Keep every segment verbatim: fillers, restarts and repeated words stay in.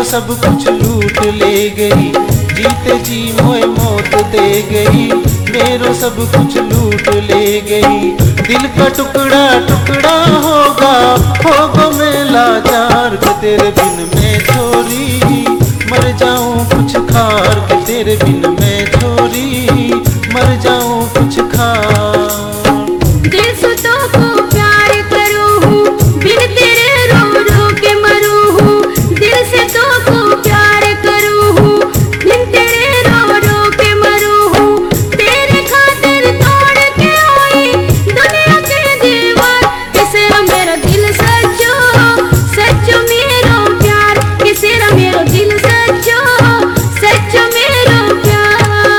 सब कुछ लूट ले गई, जीते जी मोए मौत दे गई। मेरो सब कुछ लूट ले गई, दिल का टुकड़ा टुकड़ा होगा, होगा मैं लाचार के तेरे बिन मैं छोरी मर जाऊं कुछ खार के तेरे बिन मैं छोरी मर जाऊं कुछ खार। दिल से तो को प्यार करूं हूँ, बिन तेरे रो रो के मरूं हूँ। दिल से तो को प्यार करूं हूँ, बिन तेरे रो रो के मरूं हूँ। तेरे खातिर तोड़ के आई दुनिया के दीवार, किसे मेरा दिल सच्चो सच्चो मेरो प्यार, किसे मेरो दिल सच्चो सच्चो मेरो प्यार।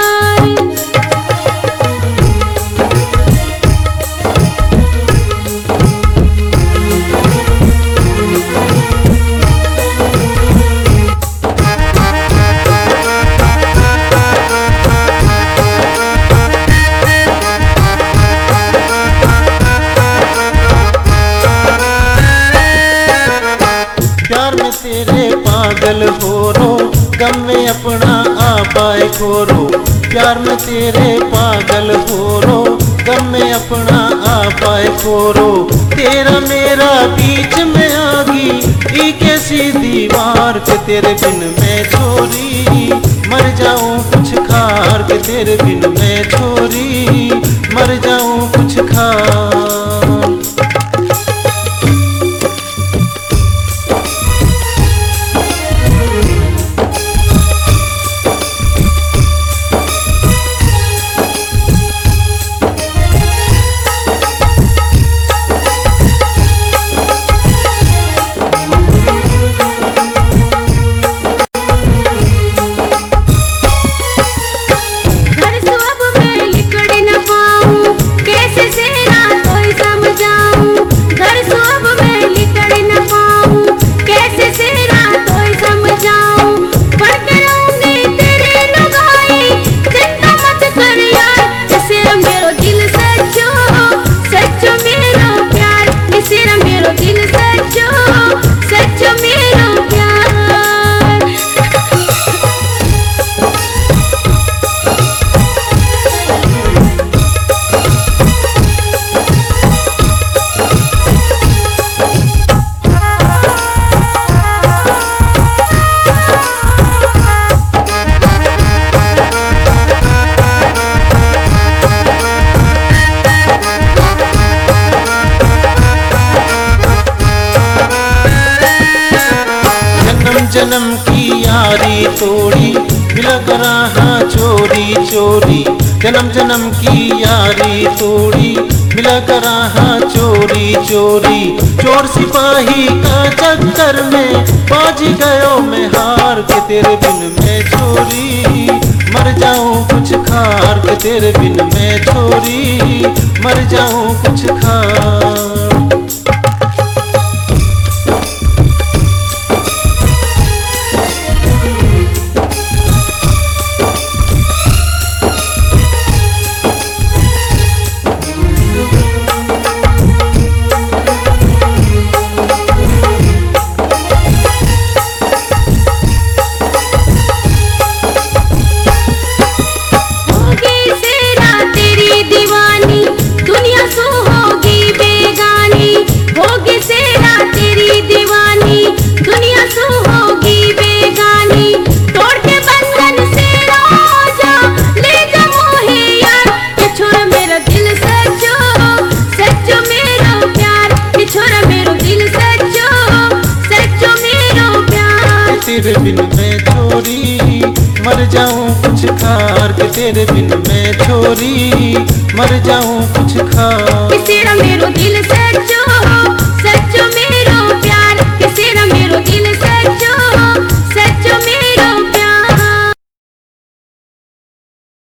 प्यार में तेरे पागल हो रो, गम में अपना आ पाए खोरो। प्यार में तेरे पागल हो रो, गम में अपना आ पाए खोरो। तेरा मेरा बीच में आगी, ई कैसी दीवार के तेरे बिन मैं छोरी मर जाऊं कुछ खार के तेरे बिन मैं छोरी मर जाऊं कुछ खार। जन्म की यारी तोड़ी मिला कराहा चोरी चोरी। जन्म जन्म की यारी तोड़ी मिला कराहा चोरी चोरी। चोर सिपाही का चक्कर में बाज गयो मैं हार के तेरे बिन मैं छोरी मर जाऊं कुछ खार के तेरे बिन मैं छोरी मर जाऊं कुछ खार। तेरे बिन मैं छोरी मर जाऊं कुछ खार के तेरे बिन मैं छोरी मर जाऊं कुछ खार। तेरा मेरो दिल सच्चो सच्चो मेरो प्यार।